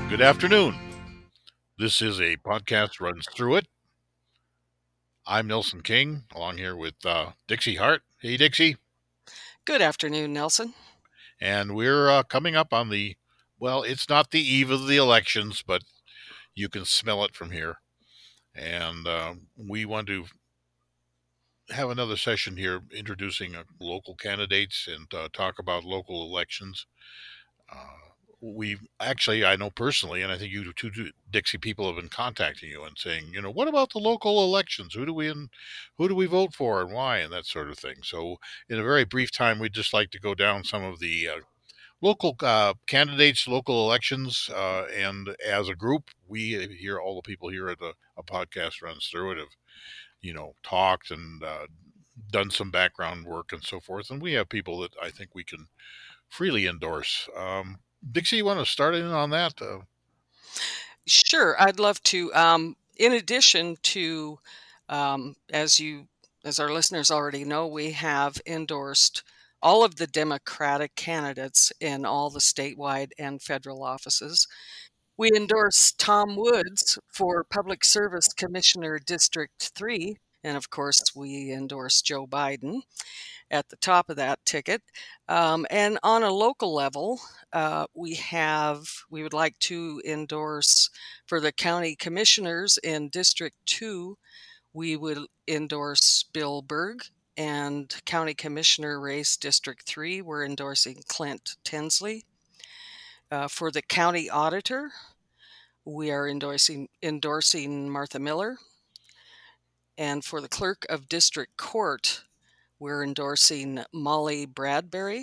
Good afternoon. This is a podcast runs through it. I'm Nelson King, along here with Dixie Hart. Hey, Dixie. Good afternoon, Nelson. And we're coming up on it's not the eve of the elections, but you can smell it from here. And we want to have another session here introducing local candidates and talk about local elections. We actually, I know personally, and I think you two Dixie people have been contacting you and saying, what about the local elections? Who do we vote for and why, and that sort of thing. So, in a very brief time, we'd just like to go down some of the local candidates, local elections, and as a group, we here, all the people here at a podcast runs through it, have talked and done some background work and so forth, and we have people that I think we can freely endorse. Dixie, you want to start in on that? Sure, I'd love to. In addition to, as our listeners already know, we have endorsed all of the Democratic candidates in all the statewide and federal offices. We endorsed Tom Woods for Public Service Commissioner District 3, and of course, we endorsed Joe Biden at the top of that ticket. And on a local level, we would like to endorse for the county commissioners in District 2, we would endorse Bill Berg, and county commissioner race District 3, we're endorsing Clint Tinsley. For the county auditor, we are endorsing Martha Miller. And for the clerk of district court, we're endorsing Molly Bradbury.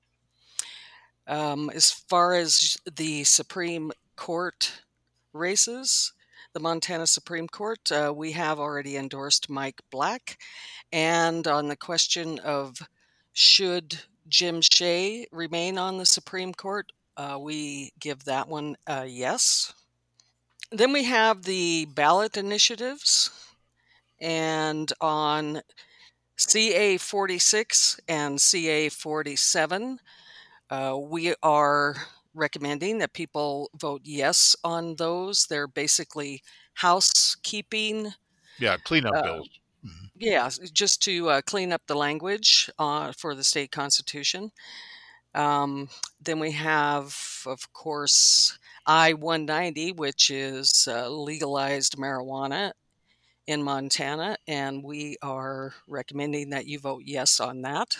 As far as the Supreme Court races, the Montana Supreme Court, we have already endorsed Mike Black. And on the question of should Jim Shea remain on the Supreme Court, we give that one a yes. Then we have the ballot initiatives. And on CA 46 and CA 47, we are recommending that people vote yes on those. They're basically housekeeping. Yeah, cleanup bills. Yeah, just to clean up the language for the state constitution. Then we have, of course, I-190, which is legalized marijuana in Montana, and we are recommending that you vote yes on that.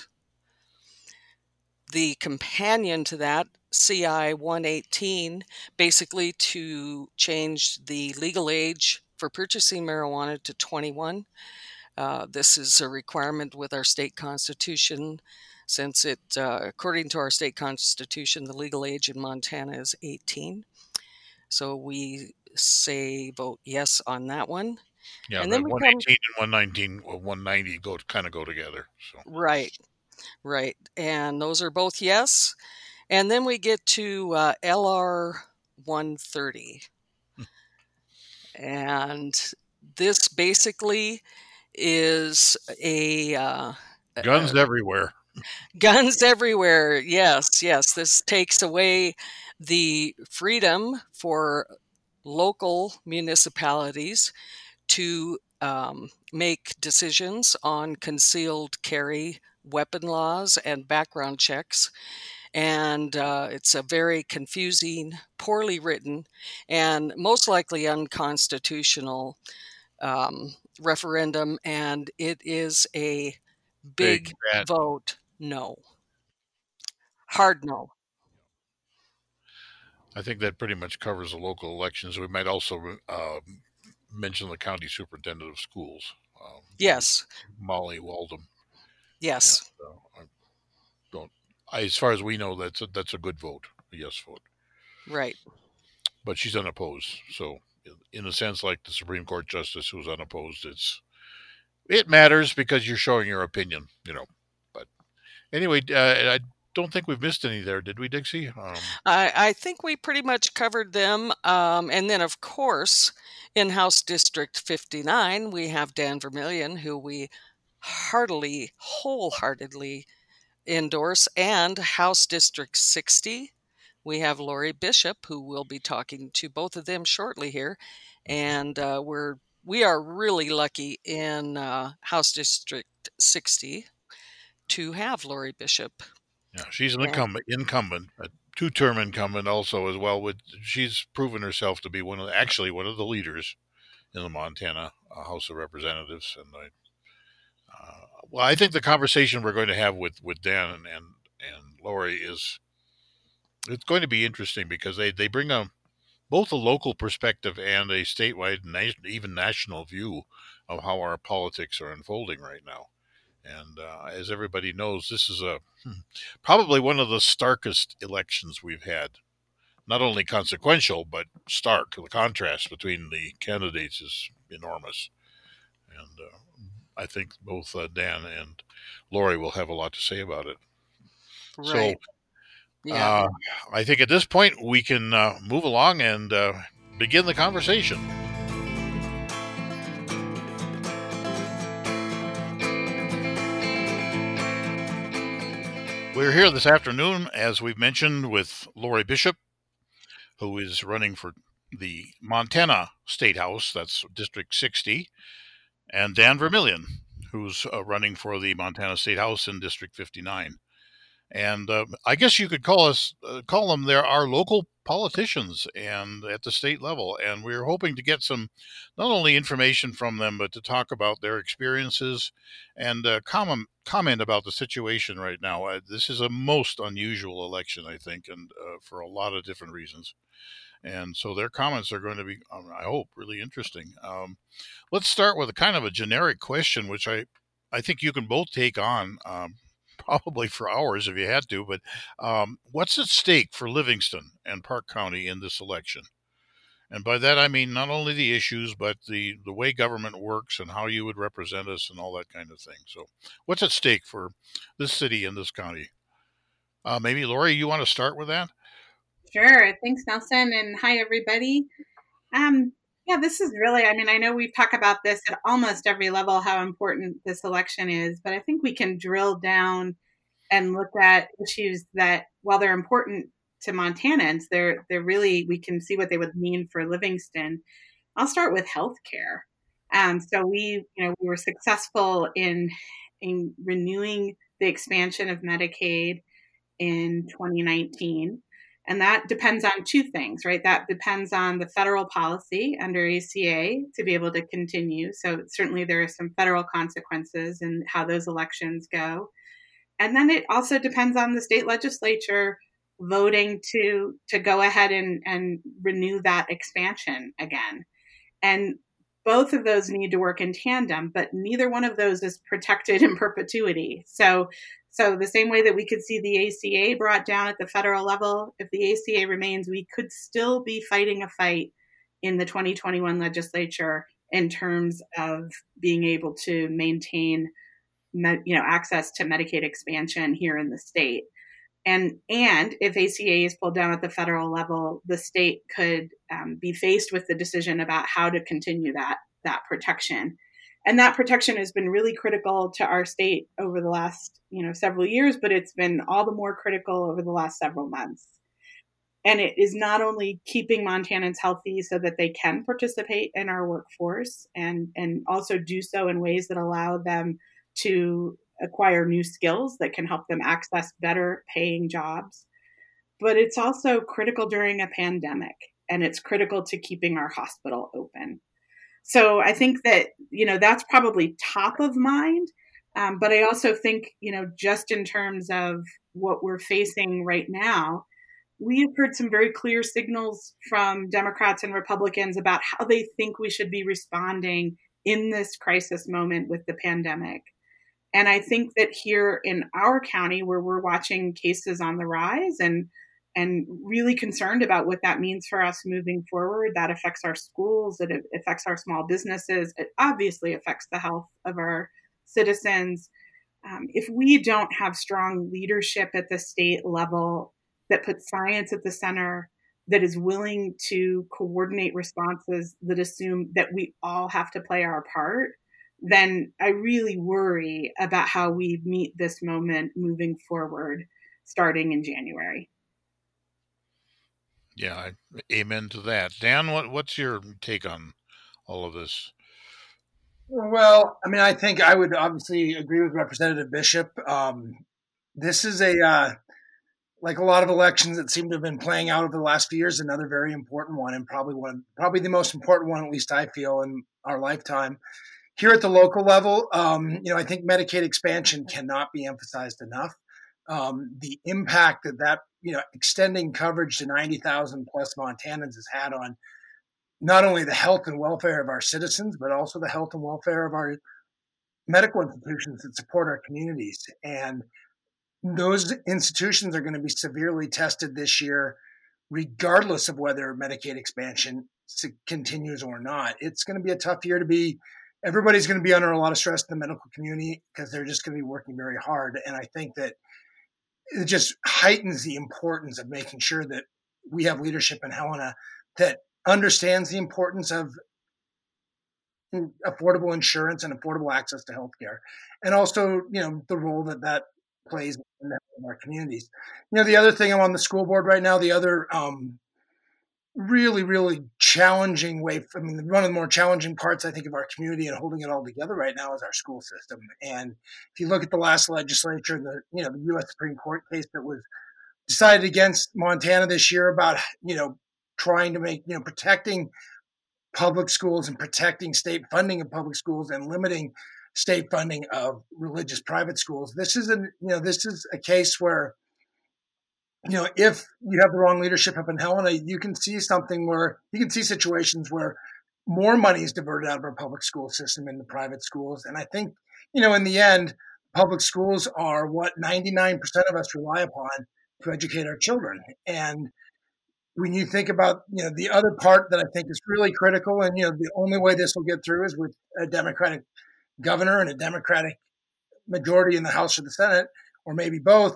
The companion to that, CI 118, basically to change the legal age for purchasing marijuana to 21. This is a requirement with our state constitution, since according to our state constitution, the legal age in Montana is 18. So we say vote yes on that one. Yeah, And that then we 118 and 119 or 190 kind of go together. So right. And those are both yes. And then we get to LR 130. And this basically is a guns everywhere. guns everywhere. Yes. This takes away the freedom for local municipalities to make decisions on concealed carry weapon laws and background checks. And it's a very confusing, poorly written, and most likely unconstitutional referendum. And it is a big bad. vote no. Hard no. I think that pretty much covers the local elections. We might also mention the county superintendent of schools. Yes. Molly Waldem. Yes. And, as far as we know, that's a good vote, a yes vote. Right. But she's unopposed, so in a sense, like the Supreme Court justice who's unopposed, it matters because you're showing your opinion, But anyway, I don't think we've missed any there, did we, Dixie? I think we pretty much covered them. And then, of course, in House District 59, we have Dan Vermillion, who we wholeheartedly endorse, and House District 60, we have Lori Bishop, who will be talking to both of them shortly here. And we are really lucky in House District 60 to have Lori Bishop. Yeah, she's an incumbent, a two-term incumbent also as well. She's proven herself to be one of the leaders in the Montana House of Representatives. And I think the conversation we're going to have with Dan and Lori it's going to be interesting because they bring both a local perspective and a statewide and even national view of how our politics are unfolding right now. And as everybody knows, this is probably one of the starkest elections we've had. Not only consequential, but stark. The contrast between the candidates is enormous. And I think both Dan and Lori will have a lot to say about it. Right. So I think at this point we can move along and begin the conversation. We're here this afternoon, as we've mentioned, with Lori Bishop, who is running for the Montana State House, that's District 60, and Dan Vermillion, who's running for the Montana State House in District 59. And I guess you could call them there are local politicians and at the state level. And we're hoping to get some not only information from them, but to talk about their experiences and comment about the situation right now. This is a most unusual election, I think, and for a lot of different reasons. And so their comments are going to be, I hope, really interesting. Let's start with a kind of a generic question, which I think you can both take on. Probably for hours if you had to, but what's at stake for Livingston and Park County in this election? And by that I mean not only the issues, but the way government works and how you would represent us and all that kind of thing. So what's at stake for this city and this county? Maybe Lori, you want to start with that? Sure. Thanks, Nelson. And hi, everybody. Yeah, this is really, I know we've talked about this at almost every level, how important this election is, but I think we can drill down and look at issues that, while they're important to Montanans, they're really, we can see what they would mean for Livingston. I'll start with healthcare. So we were successful in renewing the expansion of Medicaid in 2019. And that depends on two things, right? That depends on the federal policy under ACA to be able to continue. So certainly there are some federal consequences in how those elections go. And then it also depends on the state legislature voting to go ahead and renew that expansion again. And both of those need to work in tandem, but neither one of those is protected in perpetuity. So the same way that we could see the ACA brought down at the federal level, if the ACA remains, we could still be fighting a fight in the 2021 legislature in terms of being able to maintain access to Medicaid expansion here in the state. And if ACA is pulled down at the federal level, the state could be faced with the decision about how to continue that protection. And that protection has been really critical to our state over the last several years, but it's been all the more critical over the last several months. And it is not only keeping Montanans healthy so that they can participate in our workforce and also do so in ways that allow them to acquire new skills that can help them access better paying jobs. But it's also critical during a pandemic, and it's critical to keeping our hospital open. So I think that, that's probably top of mind. But I also think, just in terms of what we're facing right now, we've heard some very clear signals from Democrats and Republicans about how they think we should be responding in this crisis moment with the pandemic. And I think that here in our county, where we're watching cases on the rise and really concerned about what that means for us moving forward, that affects our schools, it affects our small businesses, it obviously affects the health of our citizens. If we don't have strong leadership at the state level that puts science at the center, that is willing to coordinate responses that assume that we all have to play our part, then I really worry about how we meet this moment moving forward starting in January. Yeah, amen to that. Dan, what's your take on all of this? Well, I mean, I think I would obviously agree with Representative Bishop. This is like a lot of elections that seem to have been playing out over the last few years, another very important one, and probably the most important one, at least I feel, in our lifetime. Here at the local level, I think Medicaid expansion cannot be emphasized enough. The impact that extending coverage to 90,000 plus Montanans has had on not only the health and welfare of our citizens, but also the health and welfare of our medical institutions that support our communities. And those institutions are going to be severely tested this year, regardless of whether Medicaid expansion continues or not. It's going to be a tough year everybody's going to be under a lot of stress in the medical community because they're just going to be working very hard. And I think that it just heightens the importance of making sure that we have leadership in Helena that understands the importance of affordable insurance and affordable access to healthcare, and also, the role that plays in our communities. The other thing, I'm on the school board right now. The other really, really challenging one of the more challenging parts, I think, of our community and holding it all together right now is our school system. And if you look at the last legislature, the U.S. Supreme Court case that was decided against Montana this year about, trying to make, protecting public schools and protecting state funding of public schools and limiting state funding of religious private schools. This is a case where, if you have the wrong leadership up in Helena, you can see situations where more money is diverted out of our public school system into private schools. And I think, in the end, public schools are what 99% of us rely upon to educate our children. And when you think about, the other part that I think is really critical, and, the only way this will get through is with a Democratic governor and a Democratic majority in the House or the Senate, or maybe both,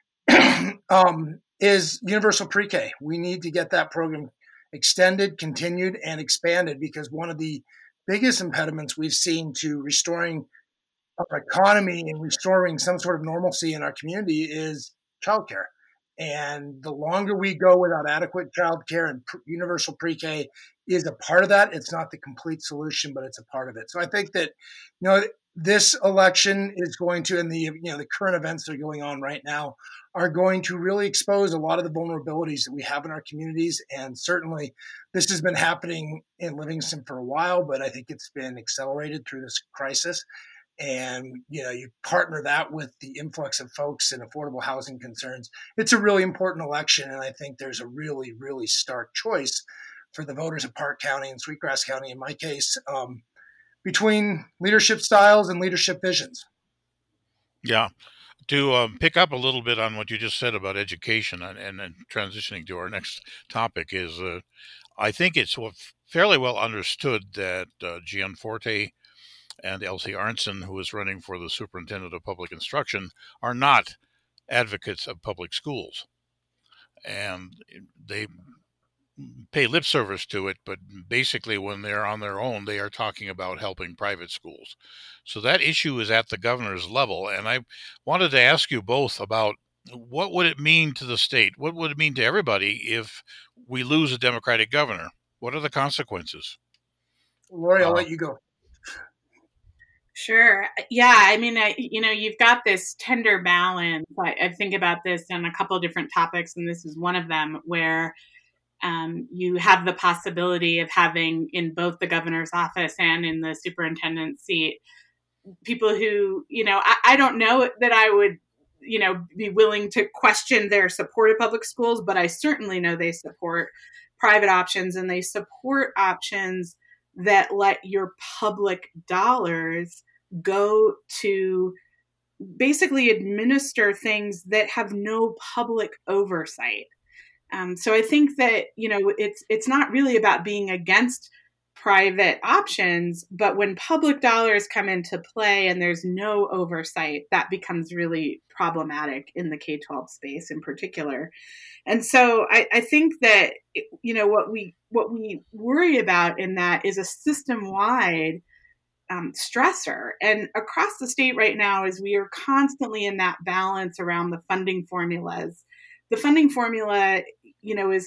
is universal pre-K. We need to get that program extended, continued, and expanded, because one of the biggest impediments we've seen to restoring our economy and restoring some sort of normalcy in our community is childcare. And the longer we go without adequate childcare, and universal pre-K is a part of that. It's not the complete solution, but it's a part of it. So I think that, this election is going to, and the current events that are going on right now are going to really expose a lot of the vulnerabilities that we have in our communities. And certainly this has been happening in Livingston for a while, but I think it's been accelerated through this crisis. And, you partner that with the influx of folks and affordable housing concerns. It's a really important election. And I think there's a really, really stark choice for the voters of Park County and Sweetgrass County, in my case, between leadership styles and leadership visions. Yeah. To pick up a little bit on what you just said about education and transitioning to our next topic is, I think it's fairly well understood that Gianforte and Elsie Arntzen, who is running for the superintendent of public instruction, are not advocates of public schools. And they pay lip service to it, but basically when they're on their own, they are talking about helping private schools. So that issue is at the governor's level. And I wanted to ask you both about what would it mean to the state? What would it mean to everybody if we lose a Democratic governor? What are the consequences? Lori, I'll let you go. Sure. Yeah. I mean, you've got this tender balance. I think about this on a couple of different topics, and this is one of them, where you have the possibility of having in both the governor's office and in the superintendent's seat people who, I don't know that I would, be willing to question their support of public schools, but I certainly know they support private options, and they support options that let your public dollars go to basically administer things that have no public oversight. So I think that, it's not really about being against private options, but when public dollars come into play and there's no oversight, that becomes really problematic in the K-12 space in particular. And so I think that, what we worry about in that is a system-wide stressor. And across the state right now, as we are constantly in that balance around the funding formulas, the funding formula, is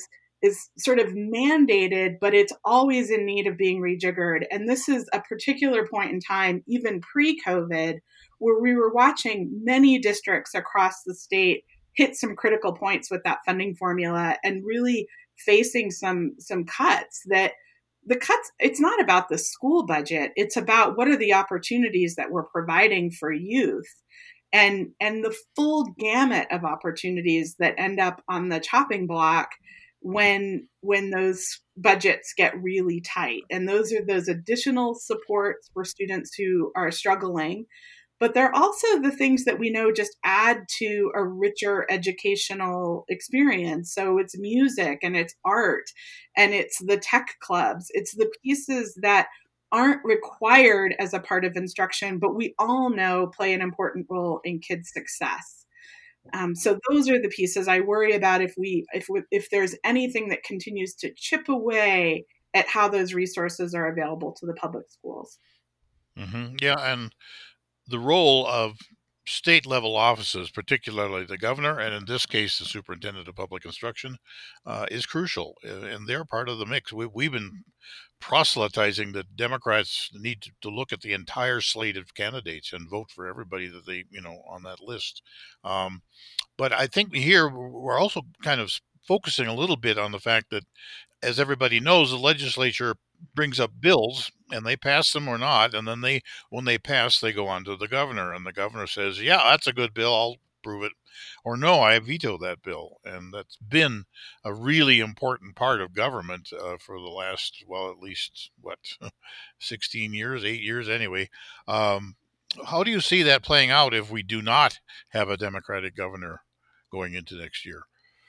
is sort of mandated, but it's always in need of being rejiggered. And this is a particular point in time, even pre-COVID, where we were watching many districts across the state hit some critical points with that funding formula and really facing some cuts. That the cuts, it's not about the school budget, it's about what are the opportunities that we're providing for youth, and the full gamut of opportunities that end up on the chopping block when those budgets get really tight. And those are those additional supports for students who are struggling, but they're also the things that we know just add to a richer educational experience. So it's music and it's art and it's the tech clubs. It's the pieces that aren't required as a part of instruction, but we all know play an important role in kids' success. So those are the pieces I worry about if there's anything that continues to chip away at how those resources are available to the public schools. Mm-hmm. Yeah, and the role of state level offices, particularly the governor, and in this case, the superintendent of public instruction, is crucial. And they're part of the mix. We've been proselytizing that Democrats need to look at the entire slate of candidates and vote for everybody that they, on that list. But I think here we're also kind of focusing a little bit on the fact that, as everybody knows, the legislature brings up bills and they pass them or not, and then when they pass, they go on to the governor, and the governor says, yeah, that's a good bill, I'll approve it, or no, I veto that bill. And that's been a really important part of government for the last, well, at least 16 years, 8 years anyway. How do you see that playing out if we do not have a Democratic governor going into next year?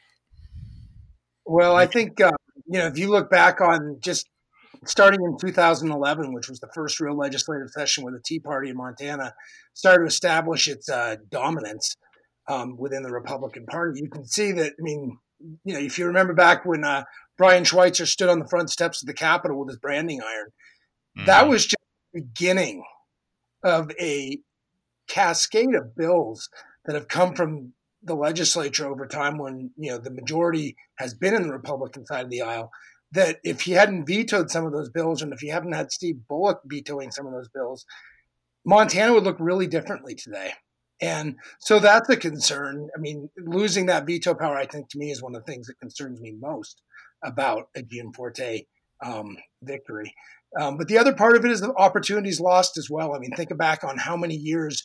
Well, I think if you look back on just starting in 2011, which was the first real legislative session where the Tea Party in Montana started to establish its dominance within the Republican Party, you can see that. I mean, if you remember back when Brian Schweitzer stood on the front steps of the Capitol with his branding iron, that was just the beginning of a cascade of bills that have come from the legislature over time when, the majority has been in the Republican side of the aisle, that if he hadn't vetoed some of those bills, and if you haven't had Steve Bullock vetoing some of those bills, Montana would look really differently today. And so that's a concern. I mean, losing that veto power, I think, to me, is one of the things that concerns me most about a Gianforte victory. But the other part of it is the opportunities lost as well. I mean, think back on how many years,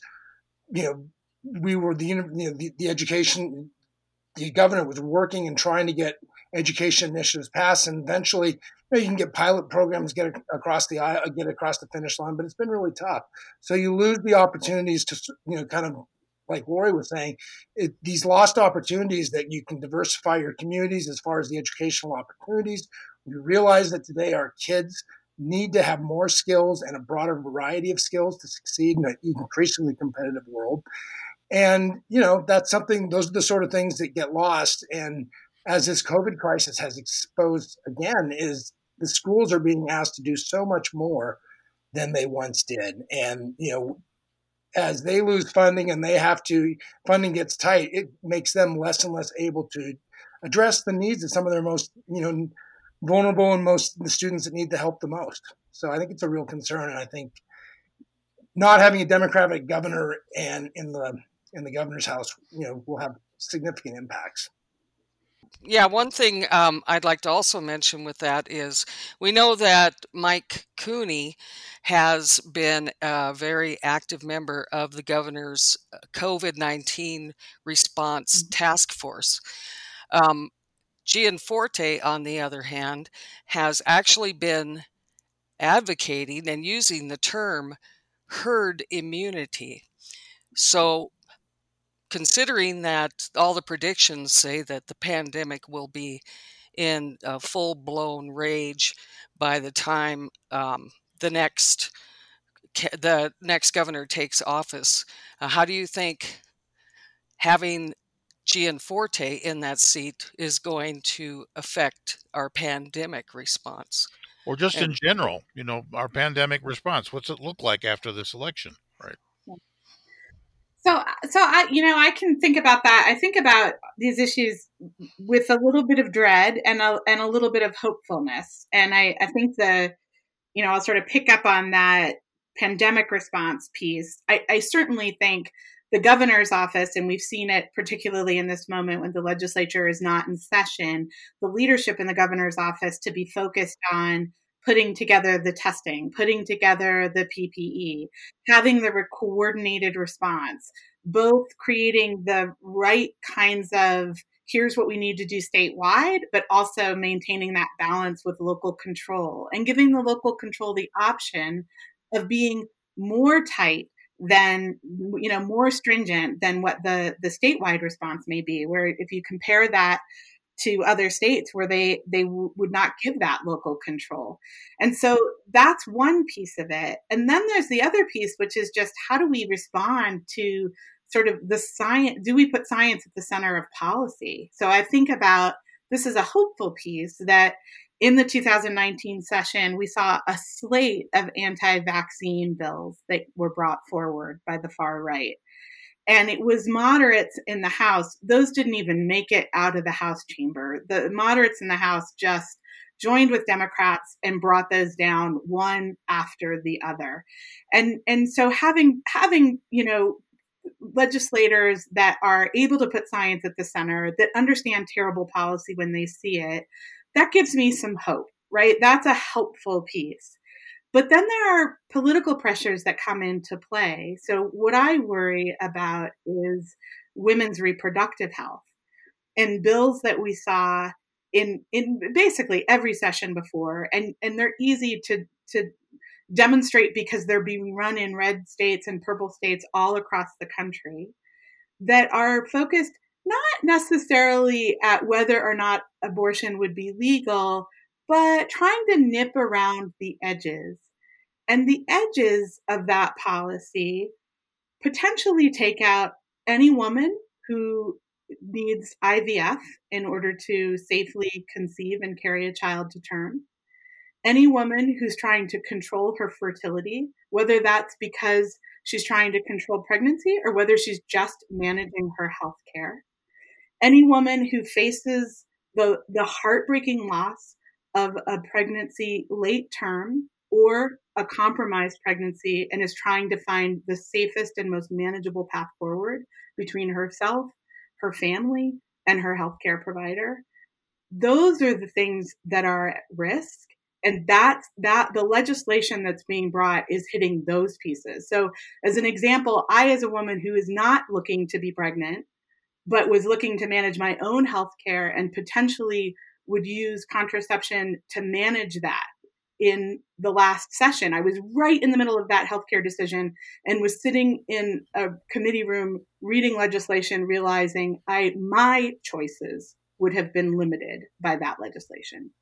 we were the education, the governor was working and trying to get education initiatives passed, and eventually you can get pilot programs get across the finish line, but it's been really tough. So you lose the opportunities to kind of like Lori was saying, these lost opportunities that you can diversify your communities as far as the educational opportunities. We realize that today our kids need to have more skills and a broader variety of skills to succeed in an increasingly competitive world. And, that's something, those are the sort of things that get lost. And as this COVID crisis has exposed again, is the schools are being asked to do so much more than they once did. And, as they lose funding and funding gets tight, it makes them less and less able to address the needs of some of their most, vulnerable and the students that need the help the most. So I think it's a real concern. And I think not having a Democratic governor and in the governor's house, will have significant impacts. Yeah, one thing I'd like to also mention with that is we know that Mike Cooney has been a very active member of the governor's COVID-19 response task force. Gianforte, on the other hand, has actually been advocating and using the term herd immunity. So considering that all the predictions say that the pandemic will be in a full-blown rage by the time the next governor takes office, how do you think having Gianforte in that seat is going to affect our pandemic response? Or just in general, our pandemic response? What's it look like after this election? Right. So I can think about that. I think about these issues with a little bit of dread and a little bit of hopefulness. And I think I'll sort of pick up on that pandemic response piece. I certainly think the governor's office, and we've seen it particularly in this moment when the legislature is not in session, the leadership in the governor's office to be focused on putting together the testing, putting together the PPE, having the coordinated response, both creating the right kinds of here's what we need to do statewide, but also maintaining that balance with local control and giving the local control the option of being more tight than, more stringent than what the statewide response may be, where if you compare that to other states where they would not give that local control. And so that's one piece of it. And then there's the other piece, which is just how do we respond to sort of the science? Do we put science at the center of policy? So I think about this is a hopeful piece that in the 2019 session, we saw a slate of anti-vaccine bills that were brought forward by the far right. And it was moderates in the House. Those didn't even make it out of the House chamber. The moderates in the House just joined with Democrats and brought those down one after the other. And so having legislators that are able to put science at the center, that understand terrible policy when they see it, that gives me some hope, right? That's a helpful piece. But then there are political pressures that come into play. So what I worry about is women's reproductive health and bills that we saw in basically every session before. And they're easy to demonstrate because they're being run in red states and purple states all across the country that are focused not necessarily at whether or not abortion would be legal, but trying to nip around the edges. And the edges of that policy potentially take out any woman who needs IVF in order to safely conceive and carry a child to term. Any woman who's trying to control her fertility, whether that's because she's trying to control pregnancy or whether she's just managing her health care. Any woman who faces the heartbreaking loss of a pregnancy late term or a compromised pregnancy and is trying to find the safest and most manageable path forward between herself, her family, and her healthcare provider. Those are the things that are at risk. And that the legislation that's being brought is hitting those pieces. So as an example, I, as a woman who is not looking to be pregnant, but was looking to manage my own health care and potentially would use contraception to manage that in the last session. I was right in the middle of that healthcare decision and was sitting in a committee room reading legislation, realizing my choices would have been limited by that legislation.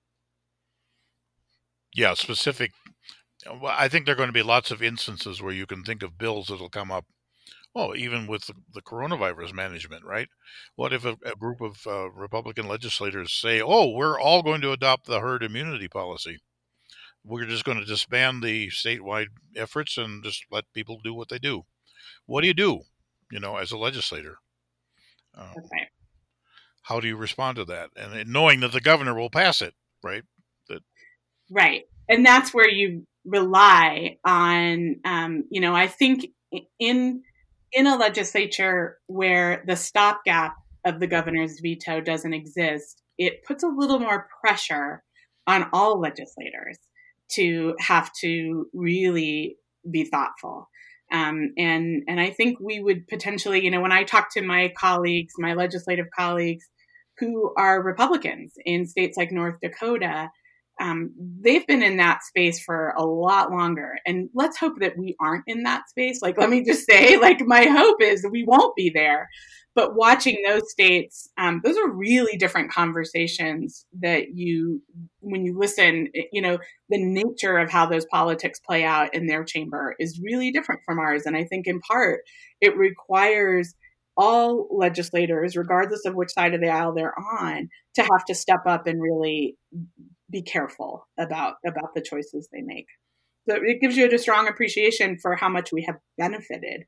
Yeah, specific. Well, I think there are going to be lots of instances where you can think of bills that'll come up. Oh, even with the coronavirus management, right? What if a group of Republican legislators say, oh, we're all going to adopt the herd immunity policy. We're just going to disband the statewide efforts and just let people do what they do. What do you do, as a legislator? Okay. How do you respond to that? And knowing that the governor will pass it, right? Right. And that's where you rely on, I think in a legislature where the stopgap of the governor's veto doesn't exist, it puts a little more pressure on all legislators to have to really be thoughtful. And I think we would potentially, when I talk to my colleagues, my legislative colleagues who are Republicans in states like North Dakota, they've been in that space for a lot longer. And let's hope that we aren't in that space. Let me just say, my hope is we won't be there. But watching those states, those are really different conversations that when you listen, the nature of how those politics play out in their chamber is really different from ours. And I think in part, it requires all legislators, regardless of which side of the aisle they're on, to have to step up and really be careful about the choices they make. So it gives you a strong appreciation for how much we have benefited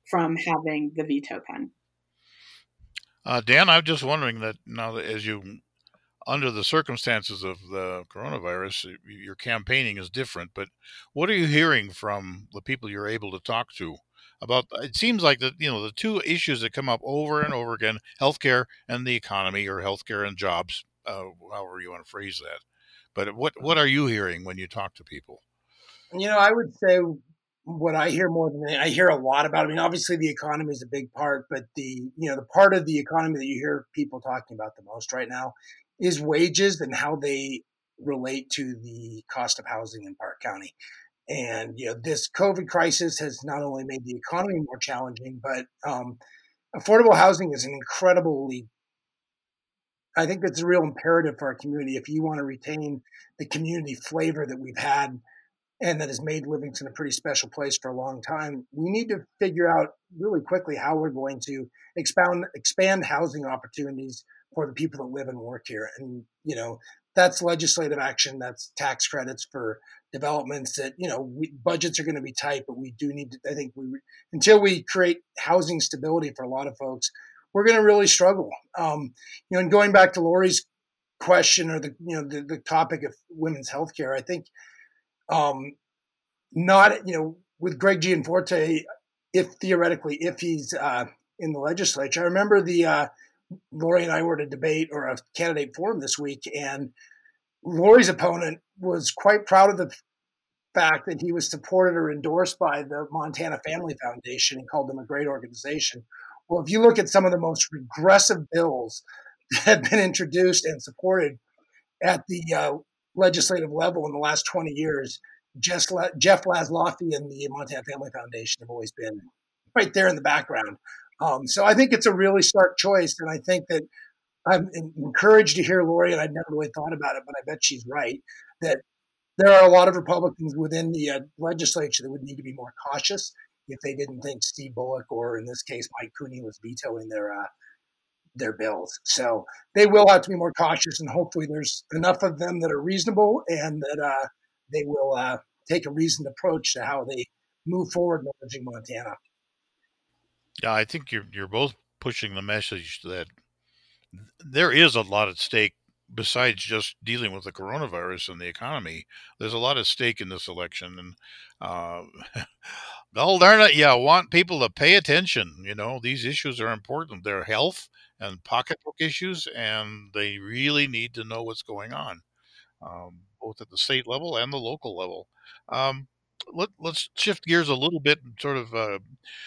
from having the veto pen. Dan, I'm just wondering that now that as you, under the circumstances of the coronavirus, your campaigning is different, but what are you hearing from the people you're able to talk to about? It seems like that, the two issues that come up over and over again, healthcare and the economy, or healthcare and jobs, however you want to phrase that. But what are you hearing when you talk to people? I would say what I hear more than I hear a lot about. I mean, obviously the economy is a big part, but the part of the economy that you hear people talking about the most right now is wages and how they relate to the cost of housing in Park County. And this COVID crisis has not only made the economy more challenging, but affordable housing is an incredibly, I think that's a real imperative for our community. If you want to retain the community flavor that we've had and that has made Livingston a pretty special place for a long time, we need to figure out really quickly how we're going to expand housing opportunities for the people that live and work here. And, that's legislative action, that's tax credits for developments that, budgets are going to be tight, but we do need to, I think until we create housing stability for a lot of folks, we're going to really struggle. And going back to Lori's question, or the topic of women's healthcare, I think, not, with Greg Gianforte, if he's in the legislature. I remember Lori and I were at a debate or a candidate forum this week, and Lori's opponent was quite proud of the fact that he was supported or endorsed by the Montana Family Foundation and called them a great organization. Well, if you look at some of the most regressive bills that have been introduced and supported at the legislative level in the last 20 years, Jeff Laszloffy and the Montana Family Foundation have always been right there in the background. So I think it's a really stark choice, and I think that I'm encouraged to hear Lori, and I'd never really thought about it, but I bet she's right, that there are a lot of Republicans within the legislature that would need to be more cautious if they didn't think Steve Bullock, or in this case Mike Cooney, was vetoing their bills. So they will have to be more cautious, and hopefully there's enough of them that are reasonable and that they will take a reasoned approach to how they move forward managing Montana. Yeah, I think you're both pushing the message that there is a lot at stake besides just dealing with the coronavirus and the economy. There's a lot at stake in this election, and well, darn it, I want people to pay attention. These issues are important. They're health and pocketbook issues, and they really need to know what's going on, both at the state level and the local level. Let's shift gears a little bit and sort of.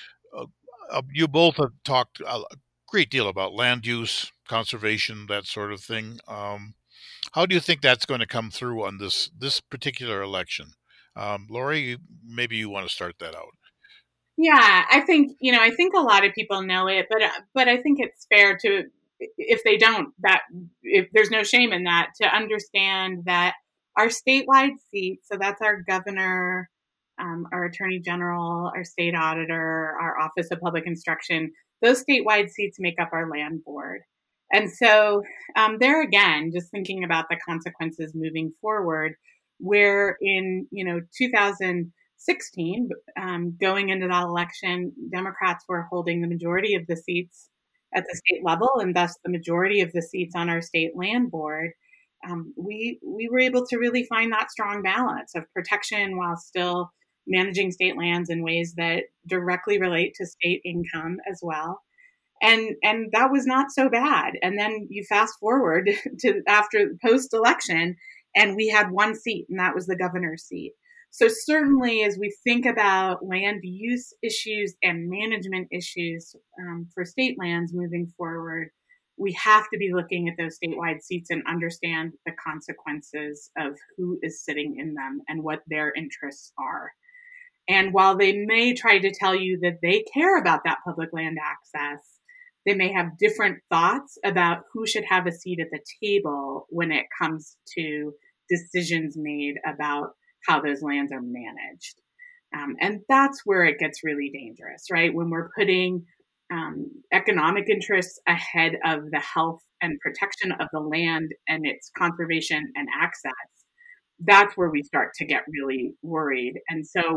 You both have talked a great deal about land use, conservation, that sort of thing. How do you think that's going to come through on this particular election? Lori, maybe you want to start that out. Yeah, I think a lot of people know it, but I think it's fair to, if they don't, that if there's no shame in that, to understand that our statewide seats, so that's our governor, our attorney general, our state auditor, our Office of Public Instruction, those statewide seats make up our land board. And so there again, just thinking about the consequences moving forward, where in 2016, going into that election, Democrats were holding the majority of the seats at the state level, and thus the majority of the seats on our state land board. We were able to really find that strong balance of protection while still managing state lands in ways that directly relate to state income as well. And that was not so bad. And then you fast forward to after post-election, and we had one seat, and that was the governor's seat. So certainly as we think about land use issues and management issues for state lands moving forward, we have to be looking at those statewide seats and understand the consequences of who is sitting in them and what their interests are. And while they may try to tell you that they care about that public land access, they may have different thoughts about who should have a seat at the table when it comes to decisions made about how those lands are managed. And that's where it gets really dangerous, right? When we're putting economic interests ahead of the health and protection of the land and its conservation and access, that's where we start to get really worried. And so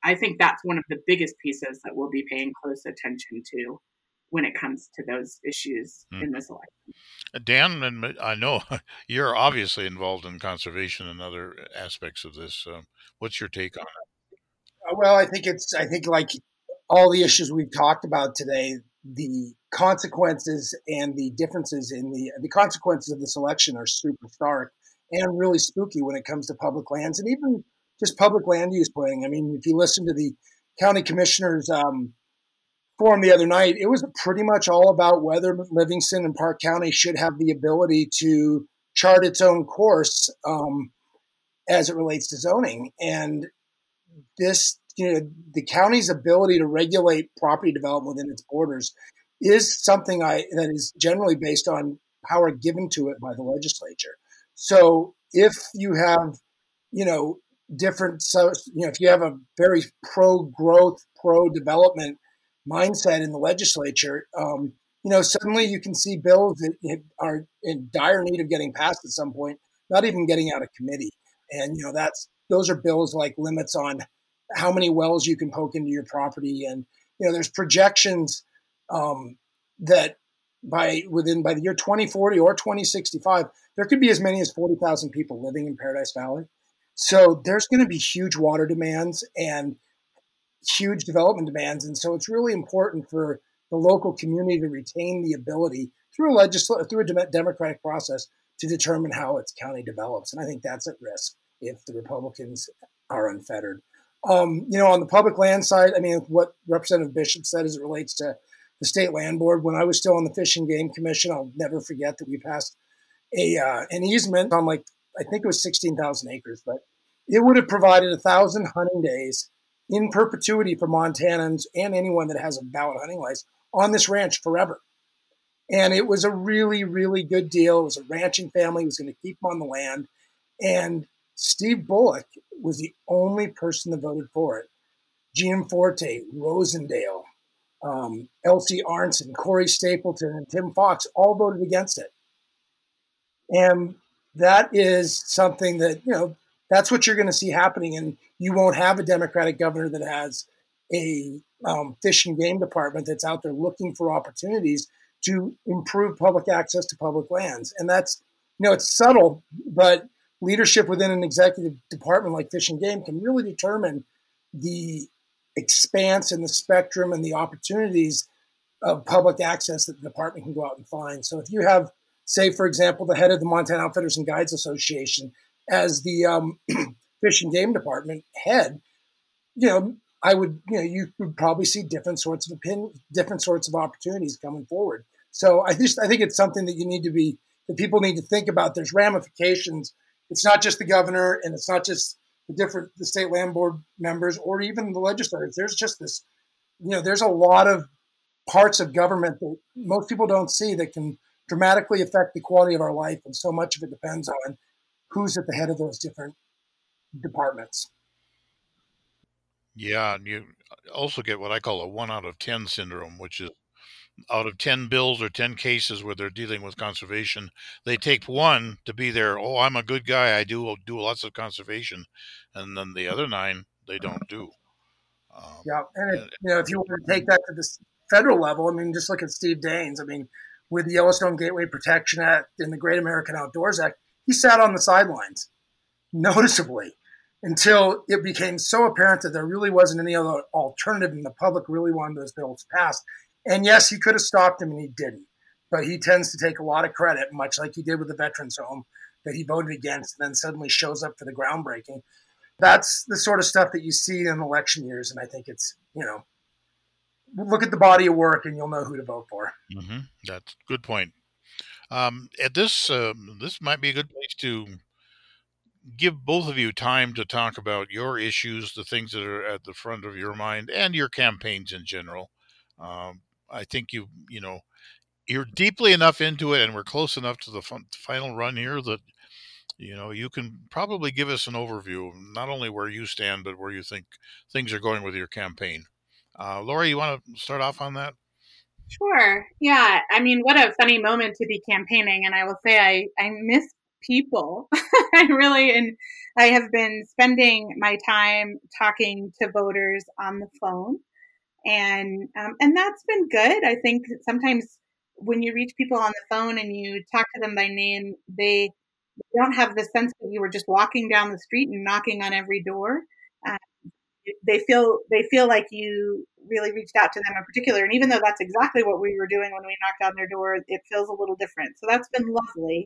I think that's one of the biggest pieces that we'll be paying close attention to when it comes to those issues in this election. Dan, and I know you're obviously involved in conservation and other aspects of this. What's your take on it? Well, I think like all the issues we've talked about today, the consequences and the differences in the consequences of this election are super stark and really spooky when it comes to public lands and even just public land use planning. I mean, if you listen to the county commissioners forum the other night, it was pretty much all about whether Livingston and Park County should have the ability to chart its own course as it relates to zoning. And this, the county's ability to regulate property development within its borders is something that is generally based on power given to it by the legislature. So if you have, if you have a very pro-growth, pro-development mindset in the legislature, suddenly you can see bills that are in dire need of getting passed at some point, not even getting out of committee. And, those are bills like limits on how many wells you can poke into your property. And, there's projections that by the year 2040 or 2065, there could be as many as 40,000 people living in Paradise Valley. So there's going to be huge water demands and huge development demands. And so it's really important for the local community to retain the ability through a democratic process to determine how its county develops. And I think that's at risk if the Republicans are unfettered. On the public land side, I mean, what Representative Bishop said as it relates to the state land board, when I was still on the Fish and Game Commission, I'll never forget that we passed an easement on I think it was 16,000 acres, but it would have provided 1,000 hunting days in perpetuity for Montanans and anyone that has a valid hunting license on this ranch forever. And it was a really, really good deal. It was a ranching family who was going to keep them on the land. And Steve Bullock was the only person that voted for it. Gianforte, Rosendale, Elsie Arnson, Corey Stapleton, and Tim Fox all voted against it. And that is something that, that's what you're going to see happening. And you won't have a Democratic governor that has a fish and game department that's out there looking for opportunities to improve public access to public lands. And that's, it's subtle, but leadership within an executive department like Fish and Game can really determine the expanse and the spectrum and the opportunities of public access that the department can go out and find. So if you have, say, for example, the head of the Montana Outfitters and Guides Association as the Fish and Game Department head, you could probably see different sorts of opportunities coming forward. So I think it's something that people need to think about. There's ramifications. It's not just the governor, and it's not just the state land board members or even the legislators. There's just this, there's a lot of parts of government that most people don't see that can dramatically affect the quality of our life. And so much of it depends on who's at the head of those different departments. Yeah, and you also get what I call a 1 out of 10 syndrome, which is out of 10 bills or 10 cases where they're dealing with conservation, they take one to be there. Oh, I'm a good guy. I do lots of conservation. And then the other 9, they don't do. Yeah. And if you want to take that to the federal level, I mean, just look at Steve Daines. I mean, with the Yellowstone Gateway Protection Act and the Great American Outdoors Act, he sat on the sidelines noticeably until it became so apparent that there really wasn't any other alternative and the public really wanted those bills passed. And yes, he could have stopped him and he didn't. But he tends to take a lot of credit, much like he did with the Veterans Home that he voted against and then suddenly shows up for the groundbreaking. That's the sort of stuff that you see in election years. And I think it's, look at the body of work and you'll know who to vote for. Mm-hmm. That's a good point. At this might be a good place to give both of you time to talk about your issues, the things that are at the front of your mind, and your campaigns in general. I think you're deeply enough into it, and we're close enough to the final run here that you can probably give us an overview of not only where you stand, but where you think things are going with your campaign. Lori, you want to start off on that? Sure. Yeah. I mean, what a funny moment to be campaigning. And I will say I miss people. And I have been spending my time talking to voters on the phone, and that's been good. I think sometimes when you reach people on the phone and you talk to them by name, they don't have the sense that you were just walking down the street and knocking on every door. Uh, they feel like you really reached out to them in particular. And even though that's exactly what we were doing when we knocked on their door, it feels a little different. So that's been lovely.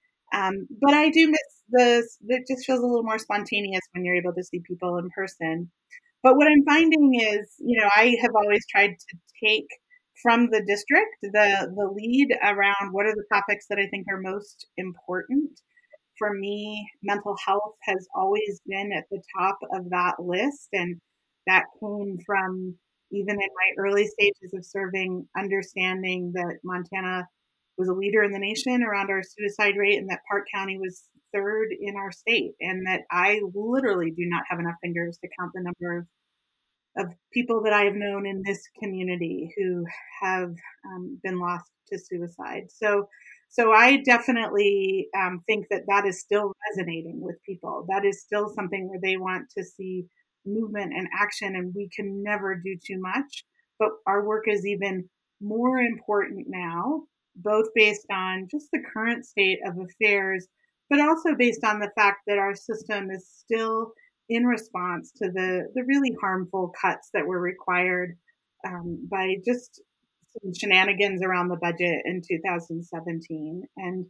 But I do miss this. It just feels a little more spontaneous when you're able to see people in person. But what I'm finding is, I have always tried to take from the district the lead around what are the topics that I think are most important. For me, mental health has always been at the top of that list. And that came from, even in my early stages of serving, understanding that Montana was a leader in the nation around our suicide rate, and that Park County was third in our state, and that I literally do not have enough fingers to count the number of people that I have known in this community who have been lost to suicide. So I definitely think that is still resonating with people. That is still something where they want to see movement and action, and we can never do too much. But our work is even more important now, both based on just the current state of affairs, but also based on the fact that our system is still in response to the really harmful cuts that were required by just some shenanigans around the budget in 2017, and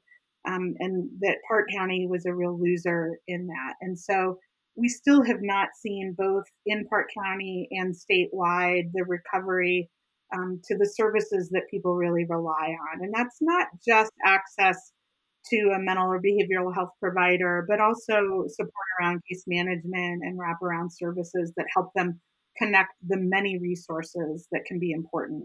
that Park County was a real loser in that. And so we still have not seen, both in Park County and statewide, the recovery to the services that people really rely on. And that's not just access to a mental or behavioral health provider, but also support around case management and wraparound services that help them connect the many resources that can be important.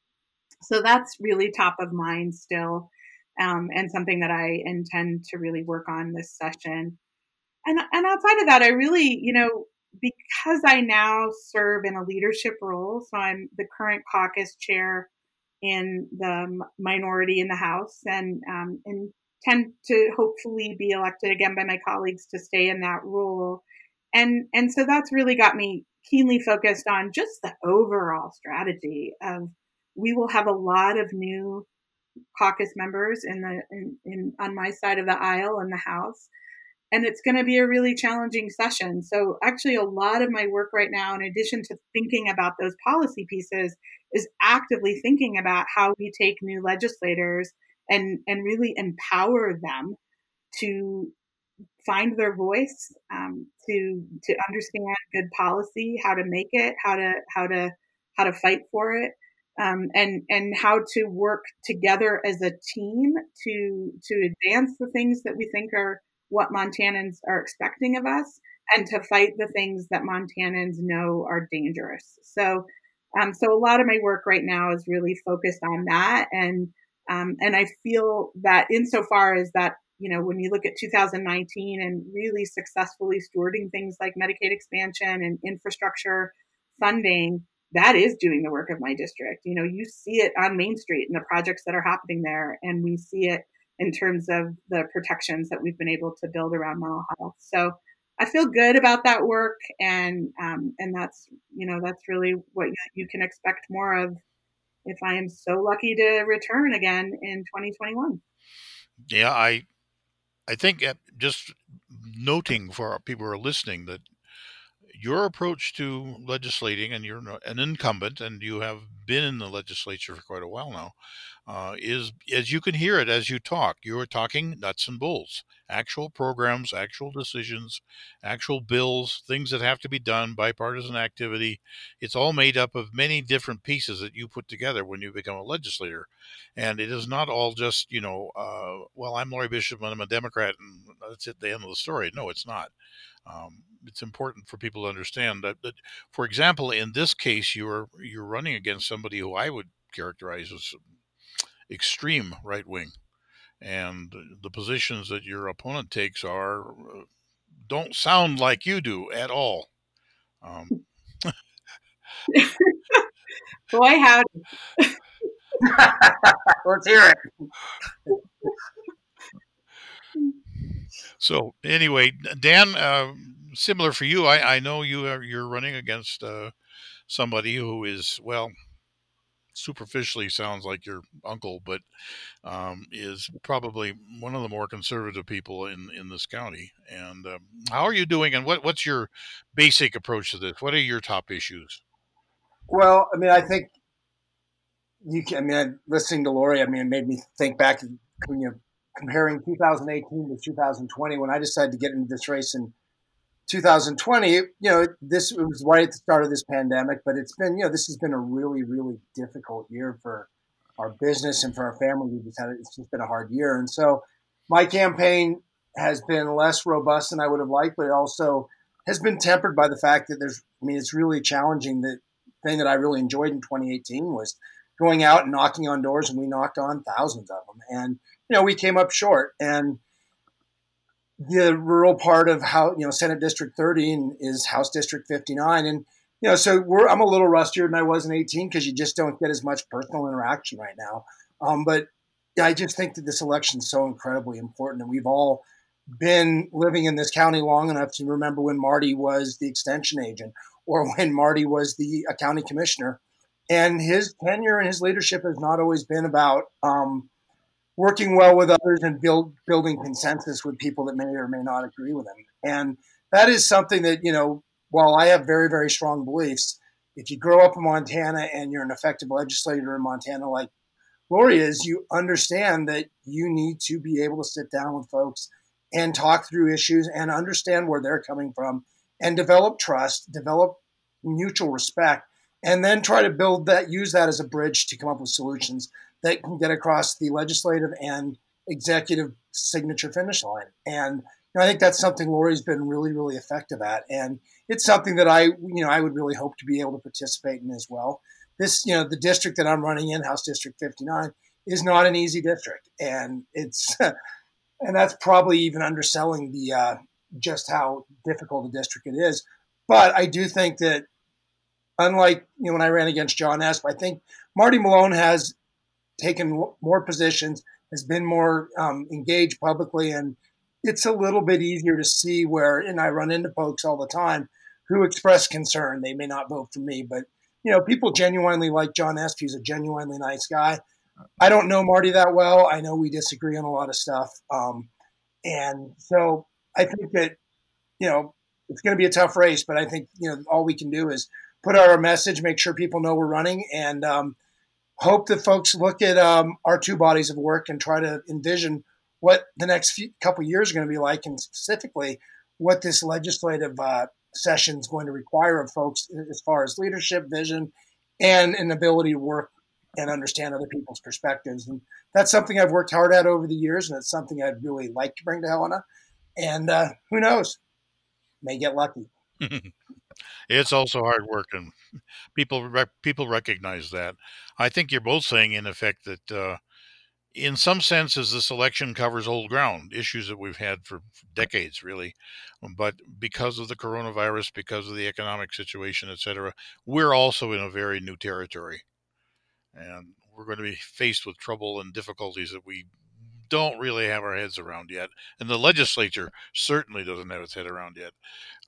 So that's really top of mind still, and something that I intend to really work on this session. And outside of that, I really, because I now serve in a leadership role, so I'm the current caucus chair in the minority in the House, and tend to hopefully be elected again by my colleagues to stay in that role. And so that's really got me keenly focused on just the overall strategy of, we will have a lot of new caucus members on my side of the aisle in the House. And it's going to be a really challenging session. So actually, a lot of my work right now, in addition to thinking about those policy pieces, is actively thinking about how we take new legislators and really empower them to find their voice, to understand good policy, how to make it, how to fight for it, and how to work together as a team to advance the things that we think are what Montanans are expecting of us, and to fight the things that Montanans know are dangerous. So a lot of my work right now is really focused on that, and I feel that insofar as that, when you look at 2019 and really successfully stewarding things like Medicaid expansion and infrastructure funding, that is doing the work of my district. You see it on Main Street and the projects that are happening there, and we see it in terms of the protections that we've been able to build around mental health. So I feel good about that work, and that's really what you can expect more of if I am so lucky to return again in 2021. Yeah, I think just noting for our people who are listening that your approach to legislating, and you're an incumbent and you have been in the legislature for quite a while now, is, as you can hear it as you talk, you're talking nuts and bolts, actual programs, actual decisions, actual bills, things that have to be done, bipartisan activity. It's all made up of many different pieces that you put together when you become a legislator. And it is not all just, well, I'm Lori Bishop and I'm a Democrat and that's it, the end of the story. No, it's not. It's important for people to understand that, for example, in this case, you're running against somebody who I would characterize as extreme right wing, and the positions that your opponent takes don't sound like you do at all. Boy, howdy. Let's hear it. So anyway, Dan, similar for you, I know you're running against somebody who is, well, superficially sounds like your uncle, but is probably one of the more conservative people in this county. And how are you doing? And what's your basic approach to this? What are your top issues? Well, I mean, I think listening to Lori, I mean, it made me think back, comparing 2018 to 2020 when I decided to get into this race in 2020. It was right at the start of this pandemic, but this has been a really, really difficult year for our business and for our family. It's just been a hard year. And so my campaign has been less robust than I would have liked, but it also has been tempered by the fact that it's really challenging. The thing that I really enjoyed in 2018 was going out and knocking on doors, and we knocked on thousands of them. And, we came up short. And the rural part of Senate District 30 is House District 59. And, so I'm a little rustier than I was in 18 because you just don't get as much personal interaction right now. But I just think that this election is so incredibly important. And we've all been living in this county long enough to remember when Marty was the extension agent or when Marty was the county commissioner. And his tenure and his leadership has not always been about working well with others and building consensus with people that may or may not agree with him. And that is something that, while I have very, very strong beliefs, if you grow up in Montana and you're an effective legislator in Montana like Lori is, you understand that you need to be able to sit down with folks and talk through issues and understand where they're coming from and develop trust, develop mutual respect, and then try to use that as a bridge to come up with solutions that can get across the legislative and executive signature finish line. And I think that's something Lori's been really, really effective at. And it's something that I would really hope to be able to participate in as well. The district that I'm running in, House District 59, is not an easy district. And and that's probably even underselling just how difficult a district it is. But I do think that unlike, when I ran against John Esp, I think Marty Malone has taken more positions, has been more engaged publicly, and it's a little bit easier to see and I run into folks all the time who express concern. They may not vote for me, but, people genuinely like John Esp. He's a genuinely nice guy. I don't know Marty that well. I know we disagree on a lot of stuff. And so I think that, it's going to be a tough race, but I think, all we can do is put out our message, make sure people know we're running, and hope that folks look at our two bodies of work and try to envision what the next couple of years are going to be like, and specifically what this legislative session is going to require of folks as far as leadership, vision, and an ability to work and understand other people's perspectives. And that's something I've worked hard at over the years, and it's something I'd really like to bring to Helena. And who knows? May get lucky. It's also hard work, and people recognize that. I think you're both saying, in effect, that in some senses this election covers old ground, issues that we've had for decades, really. But because of the coronavirus, because of the economic situation, etc., we're also in a very new territory, and we're going to be faced with trouble and difficulties that we don't really have our heads around yet, and the legislature certainly doesn't have its head around yet.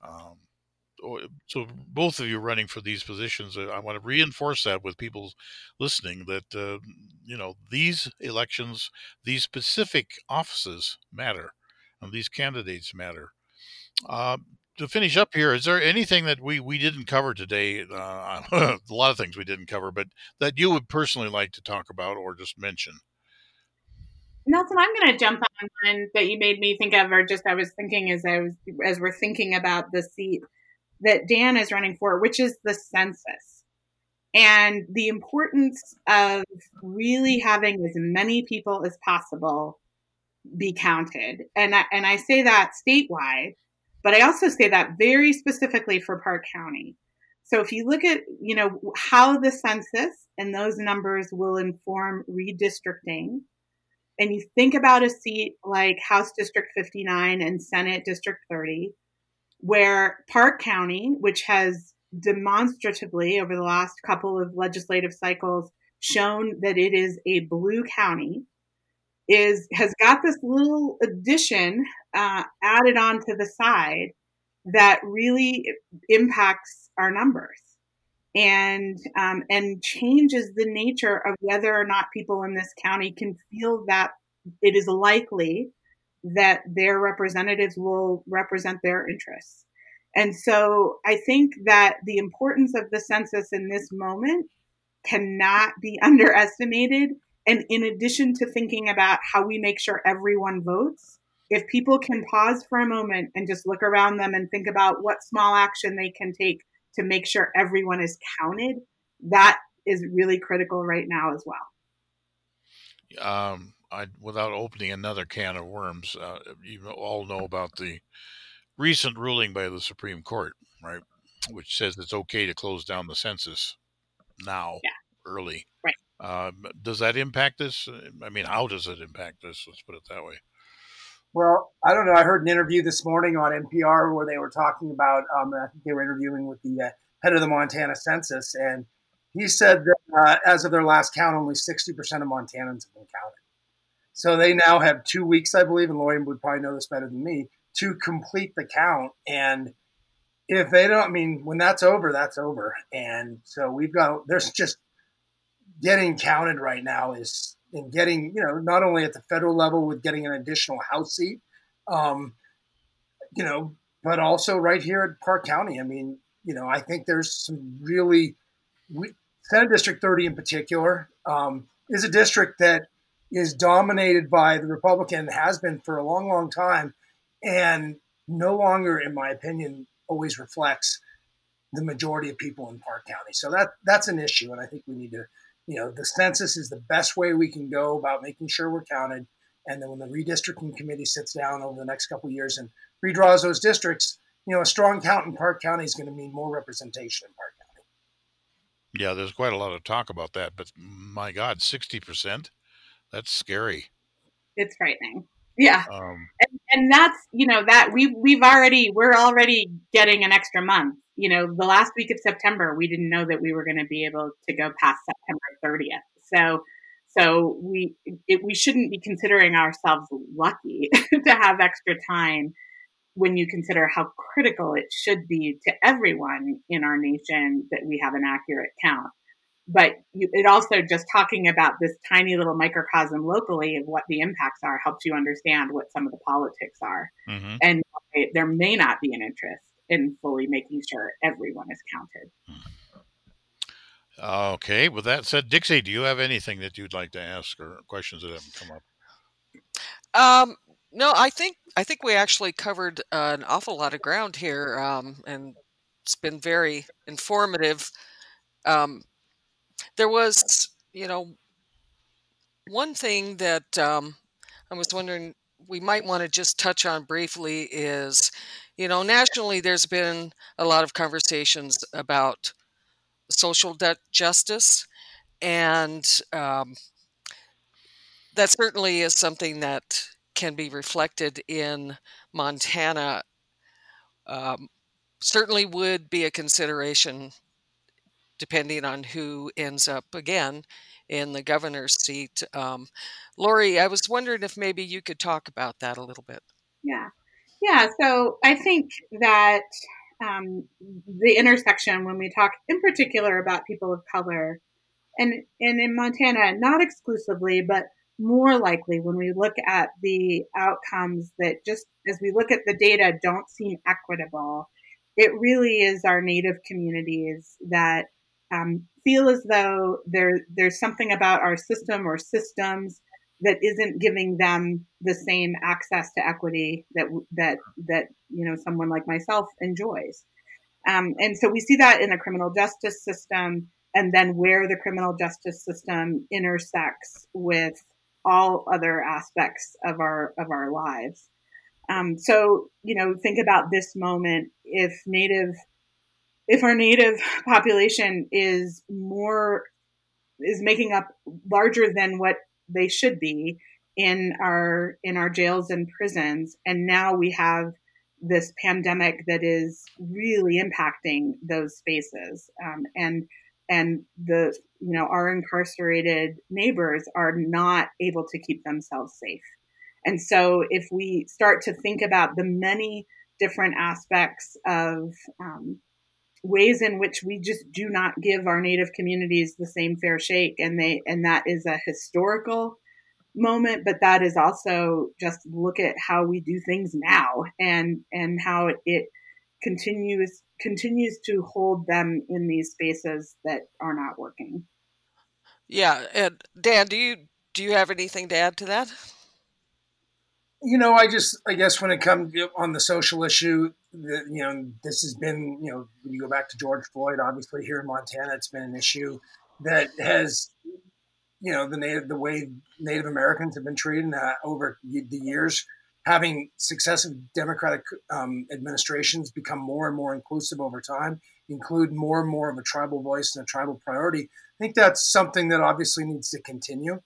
So both of you running for these positions, I want to reinforce that with people listening, that these elections, these specific offices matter, and these candidates matter. To finish up here, is there anything that we didn't cover today? A lot of things we didn't cover, but that you would personally like to talk about or just mention? Nelson, I'm going to jump on one that you made me think of, or just I was thinking as we're thinking about the seat that Dan is running for, which is the census, and the importance of really having as many people as possible be counted. And I say that statewide, but I also say that very specifically for Park County. So if you look at, how the census and those numbers will inform redistricting, and you think about a seat like House District 59 and Senate District 30, where Park County, which has demonstratively over the last couple of legislative cycles shown that it is a blue county, has got this little addition added on to the side that really impacts our numbers and changes the nature of whether or not people in this county can feel that it is likely that their representatives will represent their interests. And so I think that the importance of the census in this moment cannot be underestimated. And in addition to thinking about how we make sure everyone votes, if people can pause for a moment and just look around them and think about what small action they can take to make sure everyone is counted, that is really critical right now as well. Without opening another can of worms, you all know about the recent ruling by the Supreme Court, right, which says it's okay to close down the census now, early. Right. Does that impact this? I mean, how does it impact this? Let's put it that way. Well, I don't know. I heard an interview this morning on NPR where they were talking about, I think they were interviewing with the head of the Montana census, and he said that as of their last count, only 60% of Montanans have been counted. So they now have 2 weeks, I believe, and Lori would probably know this better than me, to complete the count. And if they don't, I mean, when that's over, that's over. And so there's just getting counted right now is in getting, not only at the federal level with getting an additional House seat, but also right here at Park County. I mean, I think there's some really, Senate District 30 in particular is a district that is dominated by the Republican, has been for a long, long time, and no longer, in my opinion, always reflects the majority of people in Park County. So that's an issue, and I think we need to, the census is the best way we can go about making sure we're counted. And then when the redistricting committee sits down over the next couple of years and redraws those districts, a strong count in Park County is going to mean more representation in Park County. Yeah, there's quite a lot of talk about that, but my God, 60%? That's scary. It's frightening. Yeah. And that's, that we're already getting an extra month. The last week of September, we didn't know that we were going to be able to go past September 30th. So we shouldn't be considering ourselves lucky to have extra time when you consider how critical it should be to everyone in our nation that we have an accurate count. But it also, just talking about this tiny little microcosm locally of what the impacts are, helps you understand what some of the politics are. Mm-hmm. And there may not be an interest in fully making sure everyone is counted. Okay. With that said, Dixie, do you have anything that you'd like to ask or questions that haven't come up? No, I think we actually covered an awful lot of ground here, and it's been very informative. There was, one thing that I was wondering we might want to just touch on briefly is, nationally there's been a lot of conversations about social justice, and that certainly is something that can be reflected in Montana. Certainly would be a consideration depending on who ends up again in the governor's seat. Lori, I was wondering if maybe you could talk about that a little bit. Yeah. So I think that the intersection, when we talk in particular about people of color, and in Montana, not exclusively, but more likely when we look at the outcomes that, just as we look at the data, don't seem equitable, it really is our Native communities that feel as though there's something about our system or systems that isn't giving them the same access to equity that someone like myself enjoys. And so we see that in the criminal justice system, and then where the criminal justice system intersects with all other aspects of our lives. So think about this moment: if our Native population is making up larger than what they should be in our jails and prisons, and now we have this pandemic that is really impacting those spaces, and and our incarcerated neighbors are not able to keep themselves safe. And so if we start to think about the many different aspects of ways in which we just do not give our Native communities the same fair shake, and that is a historical moment, but that is also just look at how we do things now, and how it continues to hold them in these spaces that are not working. Yeah, and Dan, do you have anything to add to that? I guess when it comes on the social issue, this has been, when you go back to George Floyd, obviously here in Montana, it's been an issue that has, the way Native Americans have been treated over the years, having successive Democratic administrations become more and more inclusive over time, include more and more of a tribal voice and a tribal priority. I think that's something that obviously needs to continue.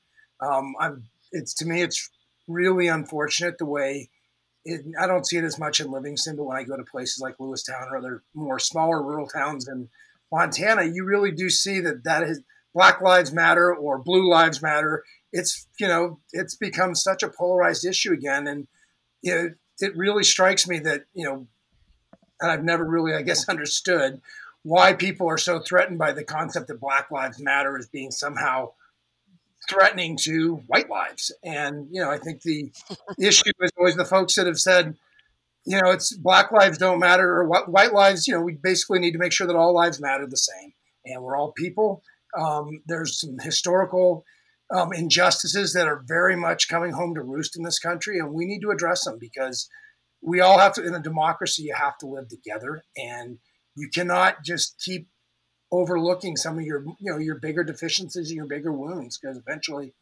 To me, it's really unfortunate the way I don't see it as much in Livingston, but when I go to places like Lewistown or other more smaller rural towns in Montana, you really do see that is Black Lives Matter or Blue Lives Matter. It's become such a polarized issue again, and it really strikes me that and I've never really, I guess, understood why people are so threatened by the concept that Black Lives Matter as being somehow threatening to white lives. And, I think the issue is always the folks that have said, it's Black lives don't matter, or white lives, we basically need to make sure that all lives matter the same. And we're all people. There's some historical injustices that are very much coming home to roost in this country, and we need to address them, because we all have to, in a democracy, you have to live together, and you cannot just keep overlooking some of your bigger deficiencies and your bigger wounds, because eventually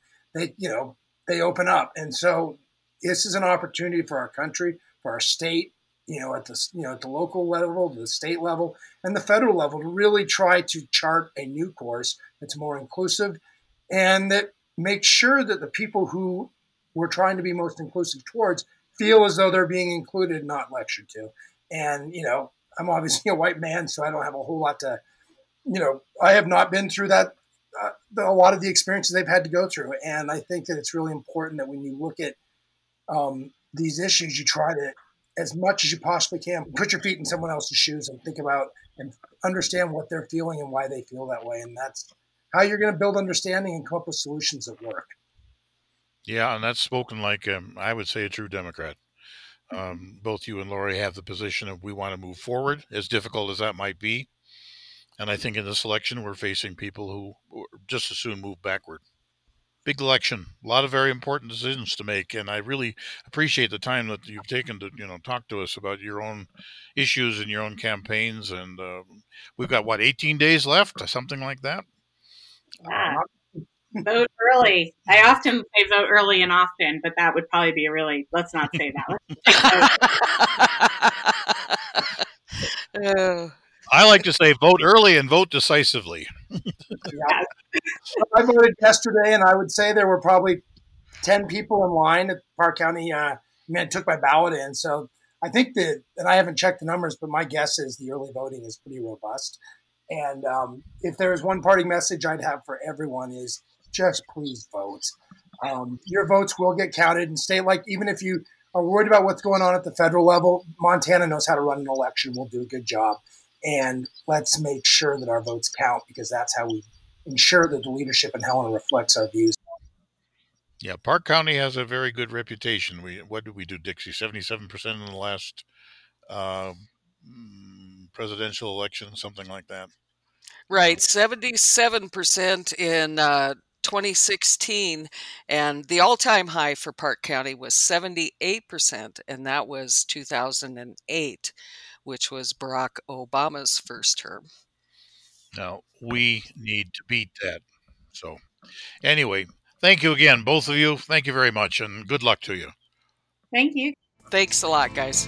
they open up. And so this is an opportunity for our country, for our state, at the local level, the state level, and the federal level, to really try to chart a new course that's more inclusive, and that makes sure that the people who we're trying to be most inclusive towards feel as though they're being included, not lectured to. And, I'm obviously a white man, so I don't have a whole lot to, I have not been through that, a lot of the experiences they've had to go through. And I think that it's really important that when you look at these issues, you try to, as much as you possibly can, put your feet in someone else's shoes and think about and understand what they're feeling and why they feel that way. And that's how you're going to build understanding and come up with solutions that work. Yeah, and that's spoken like, I would say, a true Democrat. Both you and Lori have the position of we want to move forward, as difficult as that might be. And I think in this election, we're facing people who just as soon move backward. Big election, a lot of very important decisions to make, and I really appreciate the time that you've taken to talk to us about your own issues and your own campaigns. And we've got 18 days left, something like that. Yeah. Vote early. I often say vote early and often, but that would probably be let's not say that. I like to say vote early and vote decisively. Yeah. I voted yesterday, and I would say there were probably 10 people in line at Park County. I took my ballot in. So I think and I haven't checked the numbers, but my guess is the early voting is pretty robust. And if there's one parting message I'd have for everyone is just please vote. Your votes will get counted, and even if you are worried about what's going on at the federal level, Montana knows how to run an election. We'll do a good job. And let's make sure that our votes count, because that's how we ensure that the leadership in Helena reflects our views. Yeah, Park County has a very good reputation. What did we do, Dixie? 77% in the last presidential election, something like that. Right, 77% in 2016, and the all-time high for Park County was 78%, and that was 2008, which was Barack Obama's first term. Now, we need to beat that. So, anyway, thank you again, both of you. Thank you very much, and good luck to you. Thank you. Thanks a lot, guys.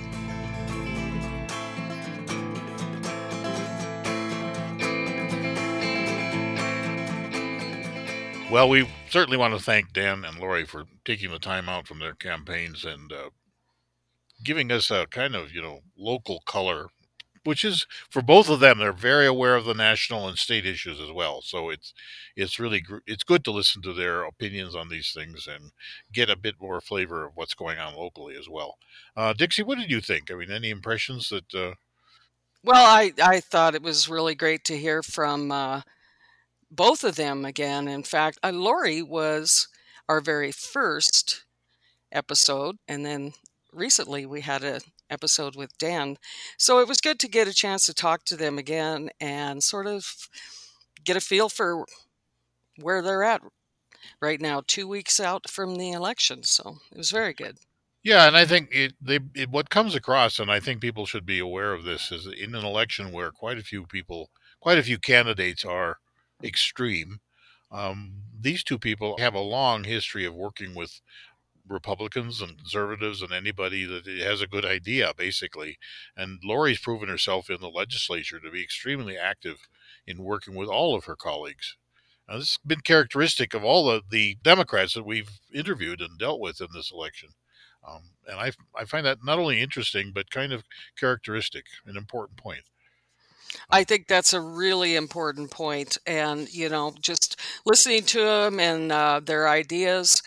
Well, we certainly want to thank Dan and Lori for taking the time out from their campaigns and giving us a kind of, local color which is for both of them. They're very aware of the national and state issues as well. So it's really it's good to listen to their opinions on these things and get a bit more flavor of what's going on locally as well. Dixie, what did you think? I mean, any impressions that? Well, I thought it was really great to hear from both of them again. In fact, Lori was our very first episode, and then recently we had an episode with Dan. So it was good to get a chance to talk to them again and sort of get a feel for where they're at right now, 2 weeks out from the election. So it was very good. Yeah, and I think what comes across, and I think people should be aware of this, is that in an election where quite a few candidates are extreme. These two people have a long history of working with Republicans and conservatives and anybody that has a good idea, basically. And Lori's proven herself in the legislature to be extremely active in working with all of her colleagues. Now, this has been characteristic of all the Democrats that we've interviewed and dealt with in this election. And I find that not only interesting, but kind of characteristic, an important point. I think that's a really important point. And, just listening to them and their ideas,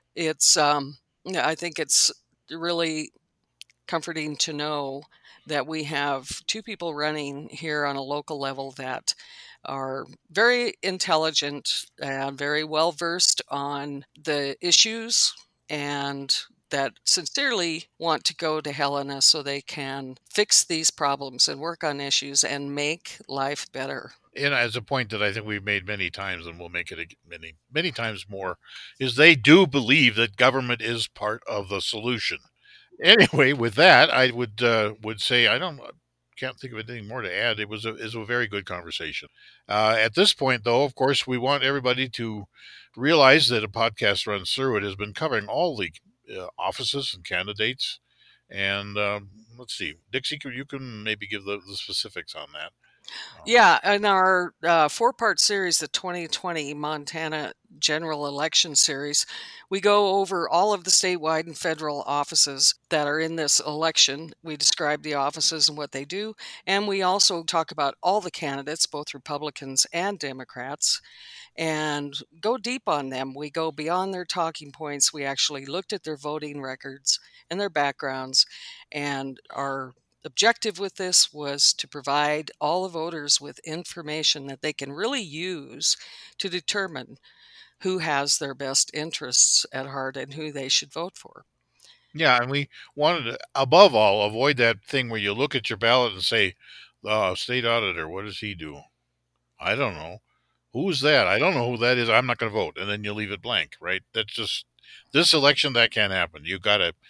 I think it's really comforting to know that we have two people running here on a local level that are very intelligent and very well versed on the issues, and that sincerely want to go to Helena so they can fix these problems and work on issues and make life better. And as a point that I think we've made many times, and we'll make it many times more, is they do believe that government is part of the solution. Anyway, with that, I would say can't think of anything more to add. It was a very good conversation. At this point, though, of course, we want everybody to realize that a podcast runs through it has been covering all the offices and candidates. And let's see, Dixie, you can maybe give the specifics on that. Yeah, in our 4-part series, the 2020 Montana General Election Series, we go over all of the statewide and federal offices that are in this election. We describe the offices and what they do, and we also talk about all the candidates, both Republicans and Democrats, and go deep on them. We go beyond their talking points. We actually looked at their voting records and their backgrounds, and our objective with this was to provide all the voters with information that they can really use to determine who has their best interests at heart and who they should vote for. Yeah, and we wanted to, above all, avoid that thing where you look at your ballot and say, state auditor, what does he do? I don't know. Who's that? I don't know who that is. I'm not going to vote. And then you leave it blank, right? That's just, this election, that can't happen. You got to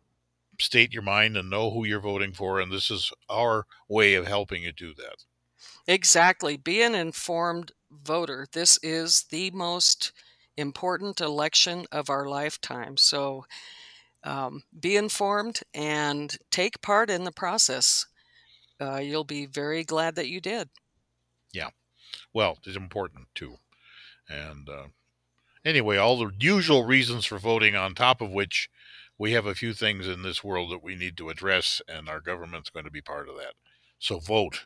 state your mind and know who you're voting for, and this is our way of helping you do that. Exactly. Be an informed voter. This is the most important election of our lifetime. So be informed and take part in the process. You'll be very glad that you did. Yeah. Well, it's important too. And anyway, all the usual reasons for voting, on top of which we have a few things in this world that we need to address, and our government's going to be part of that. So vote.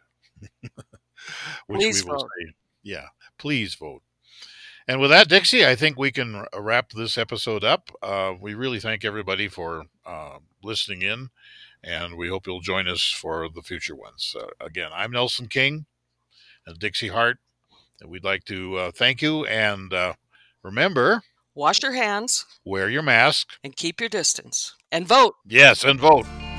Please vote. Say, yeah, please vote. And with that, Dixie, I think we can wrap this episode up. We really thank everybody for listening in, and we hope you'll join us for the future ones. Again, I'm Nelson King and Dixie Hart, and we'd like to thank you, and remember, wash your hands, wear your mask, and keep your distance. And vote. Yes, and vote.